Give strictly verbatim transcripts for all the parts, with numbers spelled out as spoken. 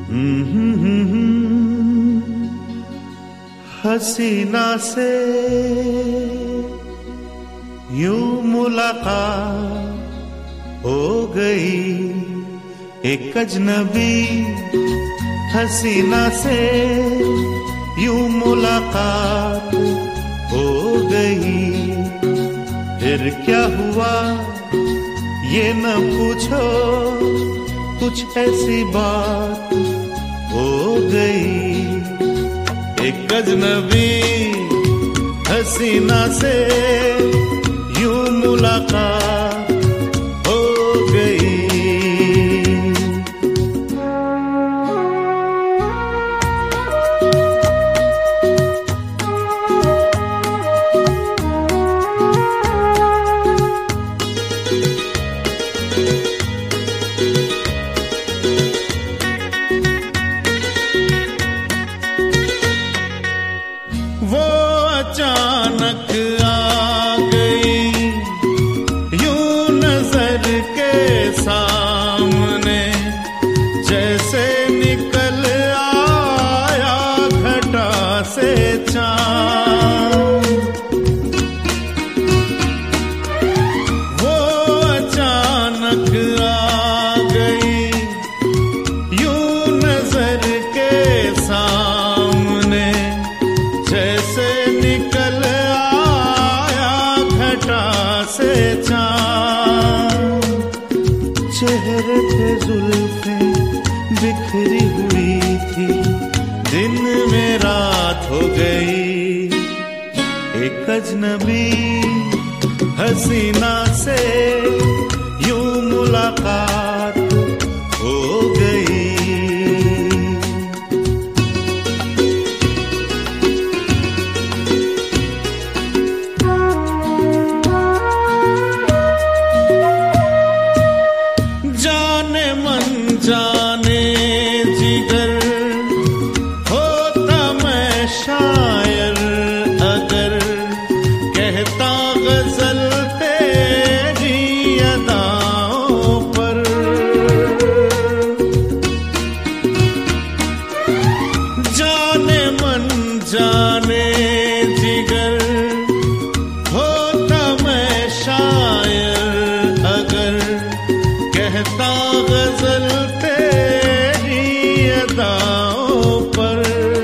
हसीना से यूं मुलाकात हो गई, एक अजनबी हसीना से यूं मुलाकात हो गई। फिर क्या हुआ ये न पूछो, कुछ ऐसी बात हो गई। एक अजनबी हसीना से यूं मुलाकात हो गई। वो अचानक आ गई यूं नजर के सामने, जैसे निकल आया घटा से चाँद। वो अचानक आ गई यूं नजर के सामने, जैसे निकल आया घटा से चाँद। चेहरे पे जुल्फें बिखरी हुई थी, दिन में रात हो गई। एक अजनबी हसीना से यूं मुलाकात हो गई। जाने जिगर होता मैं शायर अगर, कहता गजल तेरी अदाओं पर। जाने मन जाने जिगर होता मैं शायर अगर, कहता गजल पर।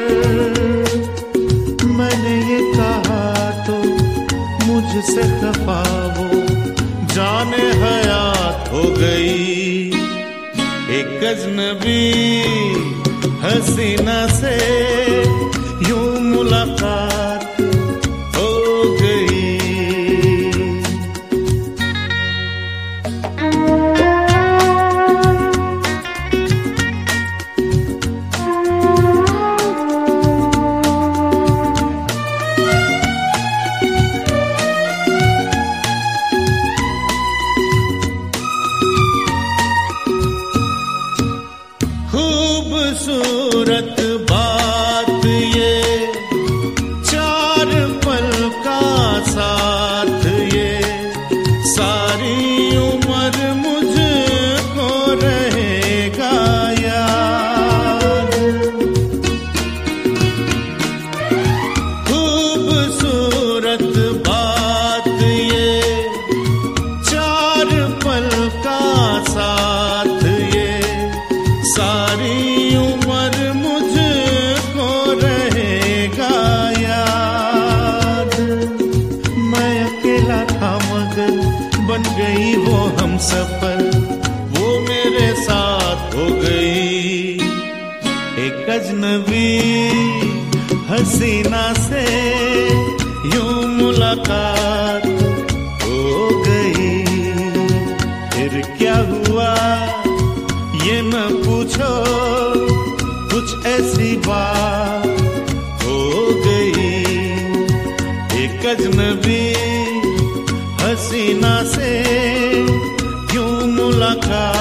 मैंने ये कहा तो मुझसे खफा वो जाने हयात हो गई। एक अजनबी हसीना से यूं मुलाकात हो गई। खूबसूरत बात ये, चार पल का साथ ये, सारी उम्र मुझको रहेगा याद। खूबसूरत बात ये, चार पल का साथ ये, सारी उम्र मुझको रहेगा याद। मैं अकेला था मगर बन गई वो हमसफर, वो मेरे साथ हो गई। एक अजनबी हसीना से यूं मुलाकात हो गई। फिर क्या हुआ ये न पूछो, कुछ ऐसी बात हो गई। एक अजनबी हसीना से यूं मुलाकात